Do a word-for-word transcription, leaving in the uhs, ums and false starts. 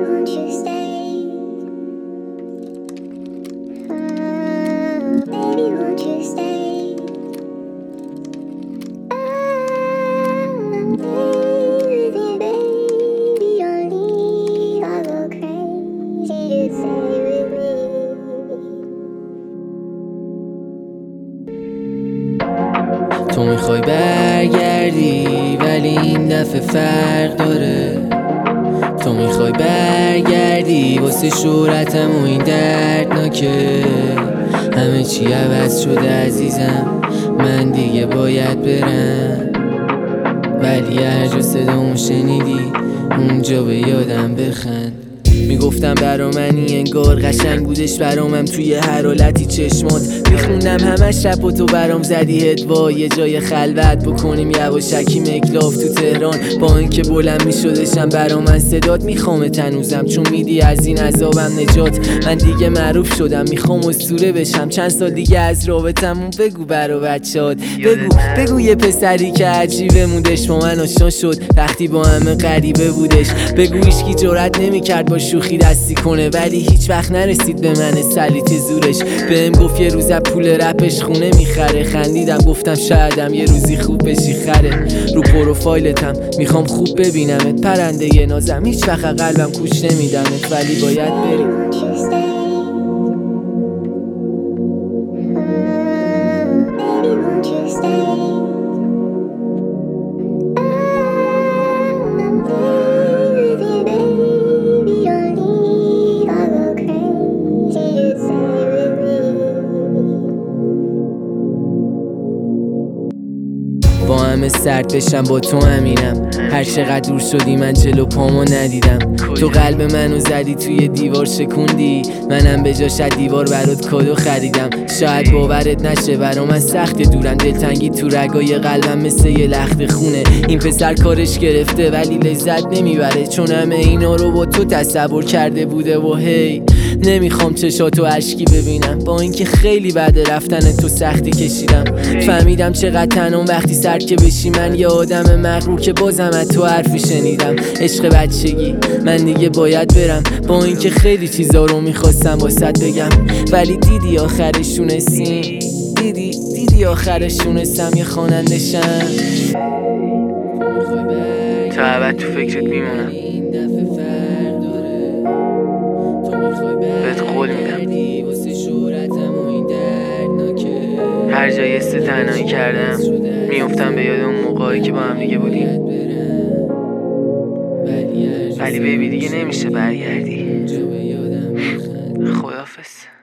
won't you stay? Mm, baby, won't you stay? Oh, stay with me, baby. Don't leave, I'll go crazy. Just stay with me. تو میخوای برگردی ولی این دفعه فرق داره. تو میخوای برگردی واسه شهرتم و این دردناکه. همه چی عوض شده عزیزم، من دیگه باید برم. ولی هر جا صدامو شنیدی اونجا به یادم بخند. میگفتم برا منی انگار قشنگ بودش برامم توی هر حالتی چشمات میخوندم همه شب و تو برام زدی هدوا. یه جای خلوت بکنیم یواشکی مکلاف تو تهران. با اینکه بلند میشدشم برا من صدات میخوام تنوزم، چون میدی از این عذابم نجات. من دیگه معروف شدم میخوام اسطوره بشم. چند سال دیگه از رابطمون بگو برا بچهات. بگو بگو یه پسری که عجیبه موندش با من آشنا شد وقتی با همه غریبه بودش. بگو هیچکی جرأت نمیکرد با شوخی دستی کنه ولی هیچ وقت نرسید به من سلیت زورش. بهم گفت یه روز پول رپش خونه میخره. خندیدم گفتم شایدم یه روزی خوب بشی خره. رو پروفایلتم میخوام خوب ببینمت پرنده ی نازم. هیچ وقت قلبم کوش نمیدمت ولی باید بری. Won't you stay? Mm, baby, won't you stay? با همه سرد بشم با تو همینم. هر چقدر دور شدی من جلو پامو ندیدم. تو قلب منو زدی توی دیوار شکوندی، منم به جاش دیوار برات کادو خریدم. شاید باورت نشه برا من سخت دورم. دلتنگی تو رگای قلبم مثل یه لخت خونه. این پسر کارش گرفته ولی لذت نمیبره، چون همه اینا رو با تو تصور کرده بوده. و هی نمیخوام چشاتو اشکی ببینم، با اینکه خیلی بعد رفتن تو سختی کشیدم. فهمیدم چقدر تنم وقتی سر که بشی. من یه آدم مغرور که بازم از تو حرفی شنیدم. عشق بچگی من دیگه باید برم، با اینکه خیلی چیزا رو میخواستم واسط بگم ولی دیدی آخرش تونستیم. دیدی دیدی آخرش تونستم یه خواننده شم. تا ابد تو فکرت میمونم، بهت قول میدم. هر جایی است تنهایی کردم میافتم به یاد اون موقعی که با هم دیگه بودیم. ولی بیبی دیگه نمیشه برگردی. خداحافظ.